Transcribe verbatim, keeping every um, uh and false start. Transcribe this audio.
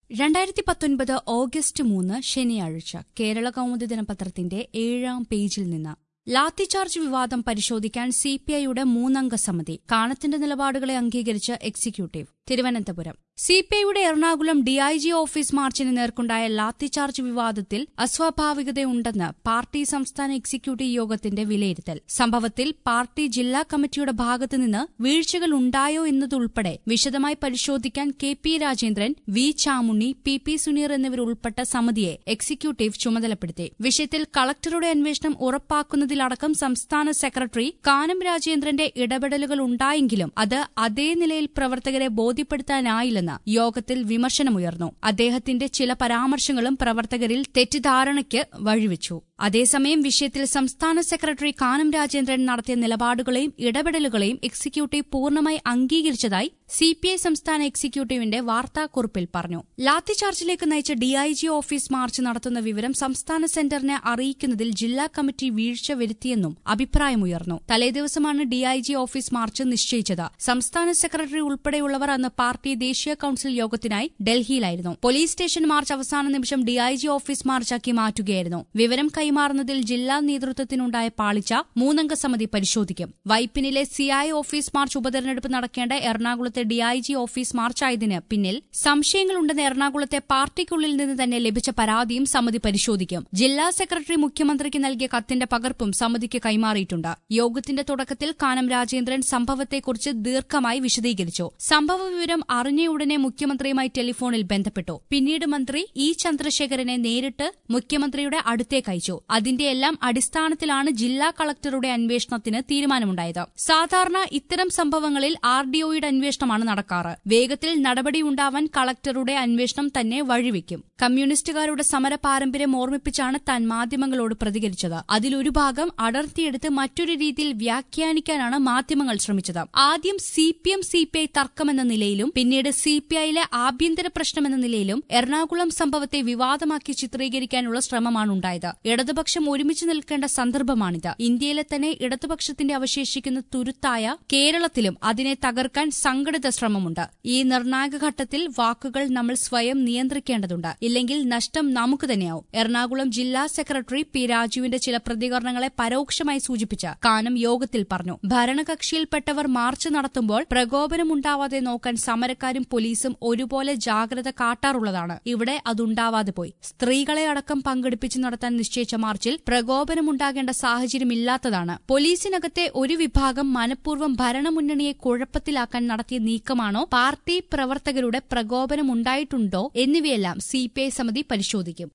രണ്ടായിരത്തി പത്തൊൻപത് ഓഗസ്റ്റ് മൂന്ന് ശനിയാഴ്ച കേരള കൗമുദി ദിനപത്രത്തിന്റെ ഏഴാം പേജിൽ നിന്ന് ലാത്തിചാർജ് വിവാദം പരിശോധിക്കാൻ സിപിഐയുടെ മൂന്നംഗ സമിതി കാനത്തിന്റെ നിലപാടുകളെ അംഗീകരിച്ച് എക്സിക്യൂട്ടീവ് തിരുവനന്തപുരം സിപിഐയുടെ എറണാകുളം ഡിഐജി ഓഫീസ് മാർച്ചിന് നേർക്കുണ്ടായ ലാത്തിചാർജ് വിവാദത്തിൽ അസ്വാഭാവികതയുണ്ടെന്ന് പാർട്ടി സംസ്ഥാന എക്സിക്യൂട്ടീവ് യോഗത്തിന്റെ വിലയിരുത്തൽ. സംഭവത്തിൽ പാർട്ടി ജില്ലാ കമ്മിറ്റിയുടെ ഭാഗത്തുനിന്ന് വീഴ്ചകൾ ഉണ്ടായോ എന്നതുൾപ്പെടെ വിശദമായി പരിശോധിക്കാൻ K P Rajendran, V Chamunni, P P Suneer എന്നിവരുൾപ്പെട്ട സമിതിയെ എക്സിക്യൂട്ടീവ് ചുമതലപ്പെടുത്തി. വിഷയത്തിൽ കളക്ടറുടെ അന്വേഷണം ഉറപ്പാക്കുന്നതിലടക്കം സംസ്ഥാന സെക്രട്ടറി കാനം രാജേന്ദ്രന്റെ ഇടപെടലുകൾ ഉണ്ടായെങ്കിലും അത് അതേ നിലയിൽ പ്രവർത്തകരെ ബോധ്യപ്പെടുത്താനായില്ലെന്ന് യോഗത്തിൽ വിമർശനമുയർന്നു. അദ്ദേഹത്തിന്റെ ചില പരാമർശങ്ങളും പ്രവർത്തകരിൽ തെറ്റിദ്ധാരണയ്ക്ക് വഴിവെച്ചു. അതേസമയം വിഷയത്തിൽ സംസ്ഥാന സെക്രട്ടറി കാനം രാജേന്ദ്രൻ നടത്തിയ നിലപാടുകളെയും ഇടപെടലുകളെയും എക്സിക്യൂട്ടീവ് പൂർണ്ണമായി അംഗീകരിച്ചതായി സിപിഐ സംസ്ഥാന എക്സിക്യൂട്ടീവിന്റെ വാർത്താക്കുറിപ്പിൽ പറഞ്ഞു. ലാത്തിചാർജിലേക്ക് നയിച്ച ഡിഐജി ഓഫീസ് മാർച്ച് നടത്തുന്ന വിവരം സംസ്ഥാന സെന്ററിനെ അറിയിക്കുന്നതിൽ ജില്ലാ കമ്മിറ്റി വീഴ്ച വരുത്തിയെന്നും അഭിപ്രായമുയർന്നു. തലേദിവസമാണ് ഡിഐജി ഓഫീസ് മാർച്ച് നിശ്ചയിച്ചത്. സംസ്ഥാന സെക്രട്ടറി ഉൾപ്പെടെയുള്ളവർ അന്ന് പാർട്ടി ദേശീയ കൌൺസിൽ യോഗത്തിനായി ഡൽഹിയിലായിരുന്നു. പോലീസ് സ്റ്റേഷൻ മാർച്ച് അവസാന നിമിഷം ഡിഐജി ഓഫീസ് മാർച്ചാക്കി മാറ്റുകയായിരുന്നു. വിവരം കൈമാറുന്നതിൽ ജില്ലാ നേതൃത്വത്തിനുണ്ടായ പാളിച്ച മൂന്നംഗ സമിതി പരിശോധിക്കും. വൈപ്പിനിലെ സിഐ ഓഫീസ് മാർച്ച് ഉപതെരഞ്ഞെടുപ്പ് നടക്കേണ്ട എറണാകുളത്തെ ഡിഐജി ഓഫീസ് മാർച്ചായതിന് പിന്നിൽ സംശയങ്ങളുണ്ടെന്ന് എറണാകുളത്തെ പാർട്ടിക്കുള്ളിൽ നിന്ന് തന്നെ ലഭിച്ച പരാതിയും സമിതി പരിശോധിക്കും. ജില്ലാ സെക്രട്ടറി മുഖ്യമന്ത്രിക്ക് നൽകിയ കത്തിന്റെ പകർപ്പും സമിതിക്ക് കൈമാറിയിട്ടുണ്ട്. യോഗത്തിന്റെ തുടക്കത്തിൽ കാനം രാജേന്ദ്രൻ സംഭവത്തെക്കുറിച്ച് ദീർഘമായി വിശദീകരിച്ചു. സംഭവ വിവരം അറിഞ്ഞയുടനെ മുഖ്യമന്ത്രിയുമായി ടെലിഫോണിൽ ബന്ധപ്പെട്ടു. പിന്നീട് മന്ത്രി ഇ ചന്ദ്രശേഖരനെ നേരിട്ട് മുഖ്യമന്ത്രിയുടെ അടുത്തേക്ക് അയച്ചു. അതിന്റെയെല്ലാം അടിസ്ഥാനത്തിലാണ് ജില്ലാ കളക്ടറുടെ അന്വേഷണത്തിന് തീരുമാനമുണ്ടായത്. സാധാരണ ഇത്തരം സംഭവങ്ങളിൽ ആർ ഡി ഒയുടെ അന്വേഷണമാണ് നടക്കാറ്. വേഗത്തിൽ നടപടിയുണ്ടാവാൻ കളക്ടറുടെ അന്വേഷണം തന്നെ വഴിവെക്കും. കമ്മ്യൂണിസ്റ്റുകാരുടെ സമര പാരമ്പര്യം ഓർമ്മിപ്പിച്ചാണ് താൻ മാധ്യമങ്ങളോട് പ്രതികരിച്ചത്. അതിലൊരു ഭാഗം അടർത്തിയെടുത്ത് മറ്റൊരു രീതിയിൽ വ്യാഖ്യാനിക്കാനാണ് മാധ്യമങ്ങൾ ശ്രമിച്ചത്. ആദ്യം C P M C P I തർക്കമെന്ന നിലയിലും പിന്നീട് സി പി ഐയിലെ ആഭ്യന്തര പ്രശ്നമെന്ന നിലയിലും എറണാകുളം സംഭവത്തെ വിവാദമാക്കി ചിത്രീകരിക്കാനുള്ള ശ്രമമാണുണ്ടായത്. ഇടതുപക്ഷം ഒരുമിച്ച് നിൽക്കേണ്ട സന്ദർഭമാണിത്. ഇന്ത്യയിലെ തന്നെ ഇടതുപക്ഷത്തിന്റെ അവശേഷിക്കുന്ന തുരുത്തായ കേരളത്തിലും അതിനെ തകർക്കാൻ സംഘടിത ശ്രമമുണ്ട്. ഈ നിർണായക ഘട്ടത്തിൽ വാക്കുകൾ നമ്മൾ സ്വയം നിയന്ത്രിക്കേണ്ടതുണ്ട്. ഇല്ലെങ്കിൽ നഷ്ടം നമുക്ക് തന്നെയാവും. എറണാകുളം ജില്ലാ സെക്രട്ടറി പി രാജുവിന്റെ ചില പ്രതികരണങ്ങളെ പരോക്ഷമായി സൂചിപ്പിച്ച് കാനം യോഗത്തിൽ പറഞ്ഞു. ഭരണകക്ഷിയിൽപ്പെട്ടവർ മാർച്ച് നടത്തുമ്പോൾ പ്രകോപനമുണ്ടാവാതെ നോക്കാൻ സമരക്കാരും പോലീസും ഒരുപോലെ ജാഗ്രത കാട്ടാറുള്ളതാണ്. ഇവിടെ അതുണ്ടാവാതെ പോയി. സ്ത്രീകളെ അടക്കം പങ്കെടുപ്പിച്ച് നടത്താൻ നിശ്ചയിച്ച മാർച്ചിൽ പ്രകോപനമുണ്ടാകേണ്ട സാഹചര്യമില്ലാത്തതാണ്. പോലീസിനകത്തെ ഒരു വിഭാഗം മനഃപൂർവ്വം ഭരണമുന്നണിയെ കുഴപ്പത്തിലാക്കാൻ നടത്തിയ നീക്കമാണോ, പാർട്ടി പ്രവർത്തകരുടെ പ്രകോപനമുണ്ടായിട്ടുണ്ടോ എന്നിവയെല്ലാം സിപിഐ സമിതി പരിശോധിക്കും.